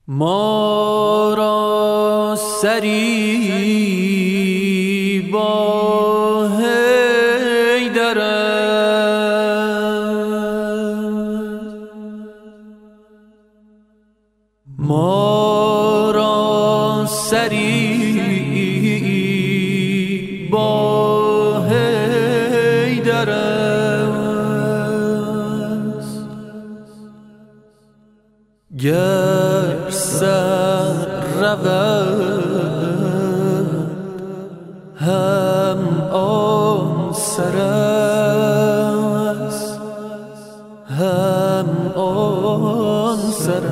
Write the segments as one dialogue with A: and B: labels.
A: ما را سری با حیدر ما را سری با حیدر گر سر رود هم آن سر است هم آن سر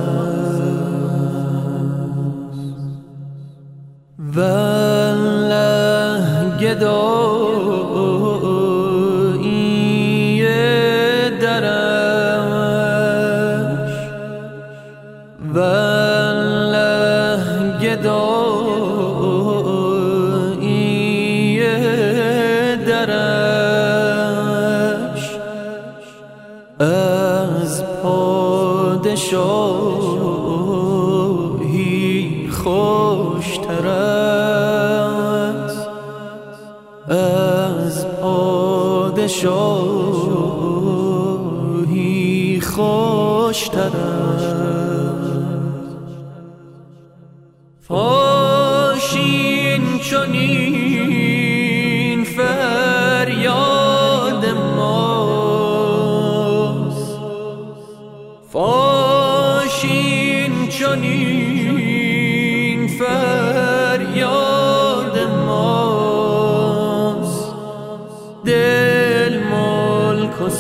A: است والله گدایی درش والله گدایی درش از پادشاهی خوشتر است از پادشاهی خوشتر فاشین چنین فریاد ماست فاشین چنین فریاد ماست دل ملک و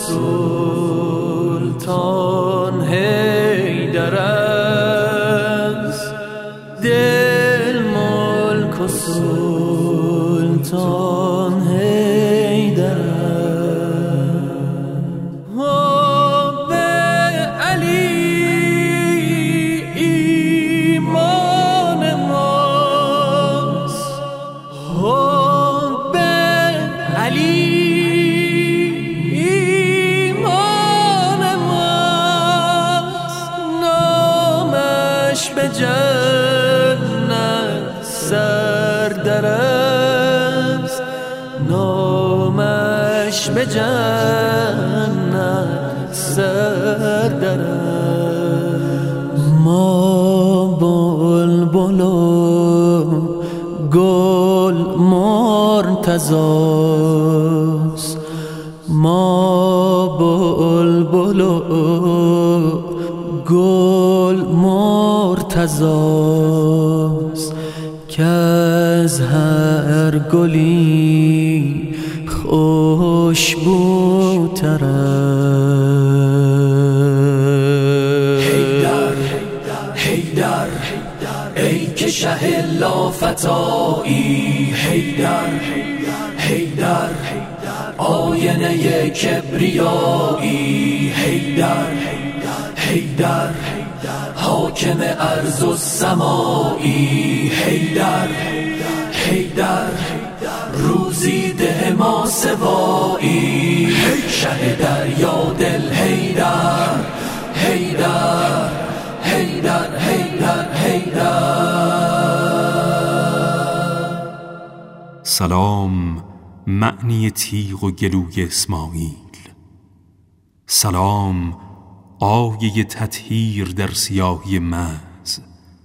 A: سلطان حیدر است دل ملک و سلطان حیدر به علی ایمان ماست به علی ایمان ماست نامش به جنت سردر است نامش به جنت سردر است ما بلبل و گل مرتضاست ما بلبل و گل مرتضاست که از هر گلی خوشبوتر است
B: حیدر حیدر ای که شه لافتایی حیدر حیدر آینه کبریایی حیدر حیدر حاکم ارض و سمایی حیدر حیدر روزی ده ما سوایی شه دریا دل حیدر حیدر حیدر حیدر حیدر
C: سلام معنی تیغ و گلوی اسماعیل سلام آیه تطهیر در سیاهی مز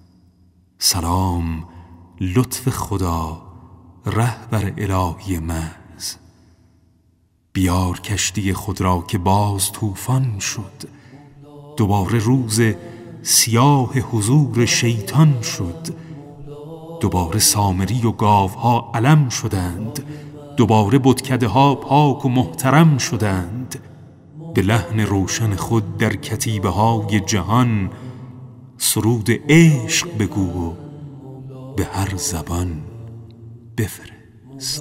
C: سلام لطف خدا رهبر الهی مز بیار کشتی خود را که باز طوفان شد دوباره روز سیاه حضور شیطان شد دوباره سامری و گاوها علم شدند دوباره بتکده ها پاک و محترم شدند به لحن روشن خود در کتیبه های جهان سرود عشق بگو و به هر زبان بفرست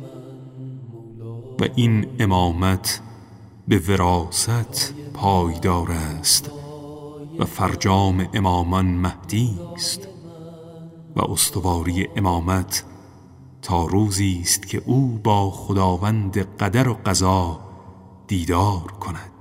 C: و این امامت به وراثت پایدار است و فرجام امامان مهدی است و استواری امامت تا روزی است که او با خداوند قدر و قضا دیدار کند.